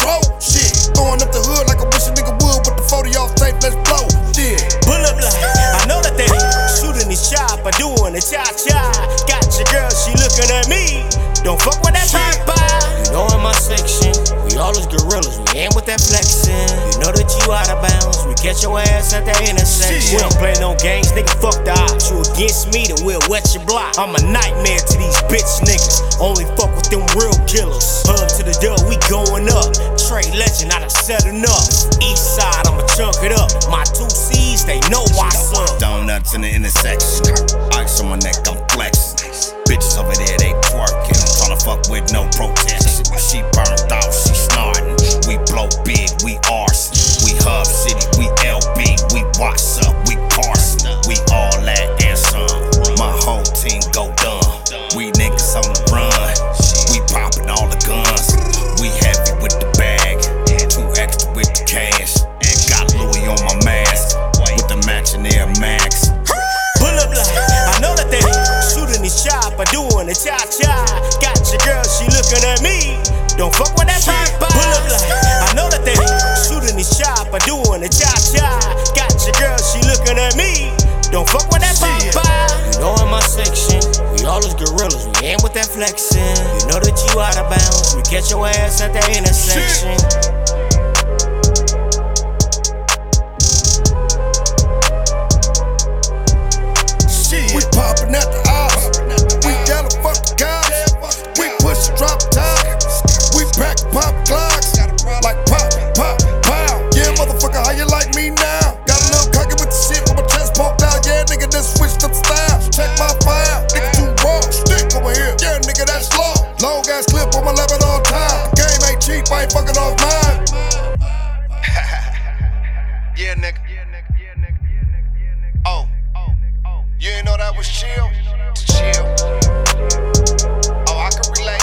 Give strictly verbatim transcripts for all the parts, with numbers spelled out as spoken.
close. Shit, throwing up the hood like I wish a nigga would with the forty off tape, let's blow. Shit. Pull up like, I know that they shooting this chop, I doing the cha-cha. Got your girl, she looking at me. Don't fuck with that pop. You know in my section, we all is gorillas, we ain't with that flexing. You know that you out of bounds, we catch your ass at that intersection. We don't play no games, nigga, fuck the odds. You against me, then we'll wet your block. I'm a nightmare to these bitch niggas, only fuck with them real killers. Hub to the dub, we going up. Trey Legend, I done set enough. East side, I'ma chunk it up. My two C's, they know what's up. Donuts in the intersection, ice on my neck, I'm flexing. Bitches over there, they twerking. I'm tryna fuck with no protection. She burned out, she snorting. We blow big, we arson. We Hub City, we L B, we What's Up, we Carson. We all that and some. My whole team go dumb. We niggas on the run. We popping all the guns. We heavy with the bag. Too extra with the cash. Got Louis on my mask with the matching Air Max. Pull up like, I know that they shooting this chop, I doing the cha-cha. Got your girl, she looking at me. Don't fuck with that pop. Pull up like, I know that they shooting this chop, I doing the cha-cha. Got your girl, she looking at me. Don't fuck with that pop. You know in my section, we all is gorillas, we ain't with that flexing. You know that you out of bounds, we catch your ass at that intersection. We poppin' at the ops, we gotta fuck the cops. We push drop top, we back pop clocks. Like pop, pop, pow. Yeah, motherfucker, how you like me now? Got a little cocky with the shit with my chest poked out. Yeah, nigga, just switched up style. Check my fire, nigga too raw. Stick over here, yeah, nigga, that's law. Long ass clip on my eleven all time. Game ain't cheap, I ain't fucking off mine. Yeah, nigga. Oh. You ain't know that was chill? It's chill. Oh, I can relate.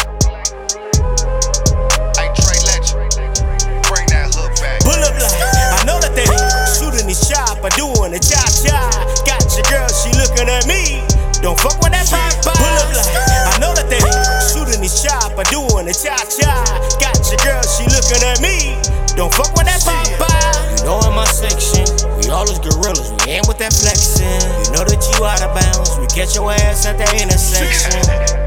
Hey, Trey Legend, bring that hook back. Pull up like, I know that they shooting this chop, I doing the cha-cha. Got your girl, she looking at me. Don't fuck with that pop. Pull up like, I know that they shooting this chop, I doing the cha-cha. Got your girl, she looking at me. Don't fuck with that pop. You know in my section, we all is gorillas, we ain't with that flexing. You know that you out of bounds, we catch your ass at that intersection.